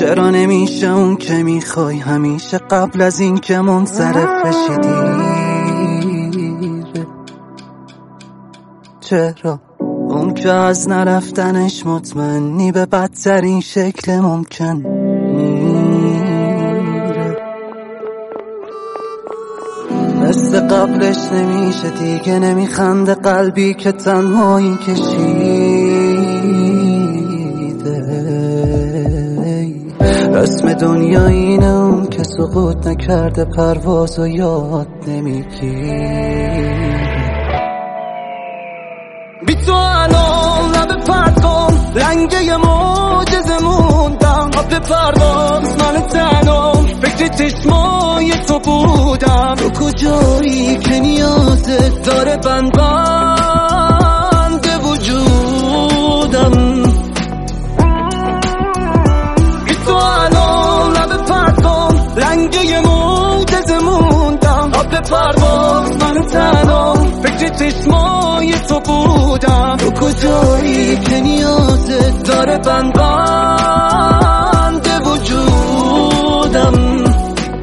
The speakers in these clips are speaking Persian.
چرا نمیشه اون که میخوای همیشه قبل از این که منصرف بشی دیره؟ چرا اون که از نرفتنش مطمئنی به بدترین شکل ممکن میره؟ مثل قبلش نمیشه دیگه، نمیخنده قلبی که تنهایی کشیده. رسم دنیا اینه اون که سقوط نکرده پرواز و یاد نمیگیره. بی تو الان لب پرد کن، لنگه معجزه موندم. آب پرواز من تنم، فکر چشمای تو بودم. تو کجایی که نیازت داره بند وجودم. بی تو الان لب پرد کن، لنگه معجزه موندم. آب پرواز من تنم، فکر چشمای تو بودم. تو کجایی که نیازت داره بند وجودم.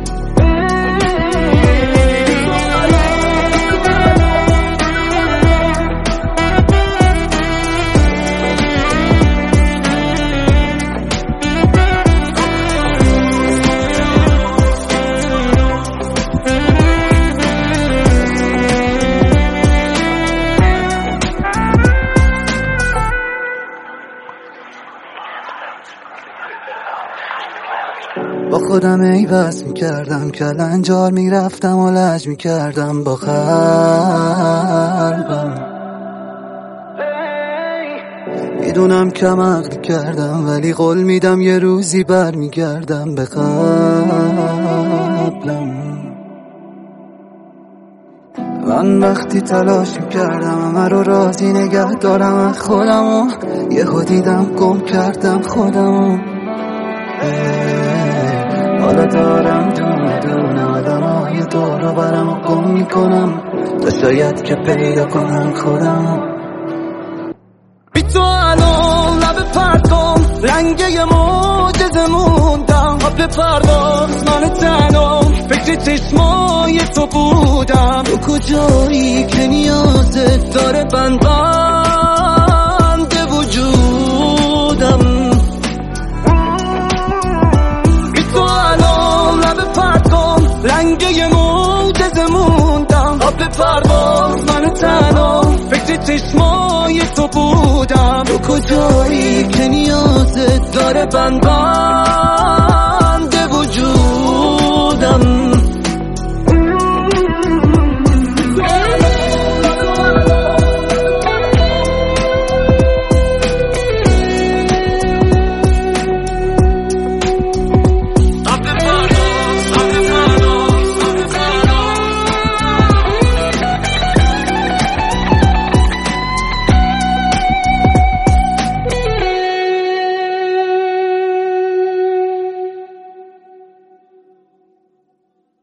با خودم عوض میکردم، کلنجار میرفتم و لج میکردم با قلبم. میدونم کم عقل کردم ولی قول میدم یه روزی بر میگردم به قبلم. من وقتی تلاش میکردم همه رو راضی نگه دارم از خودم و یهو دیدم گم کردم خودم. حالا دارم دونه دونه آدمای دور و برم و گم میکنم تا شاید که پیدا کنم خودم. بی تو الان لب پرد کن، لنگه معجزه موندم. آب پرواز من تنم، فکر چشمای تو بودم. تو کجایی که نیازت داره بند وجودم. لنگه معجزه موندم. آب پرواز من تنم، فکر چشمای تو بودم. تو کجایی که نیازت داره بند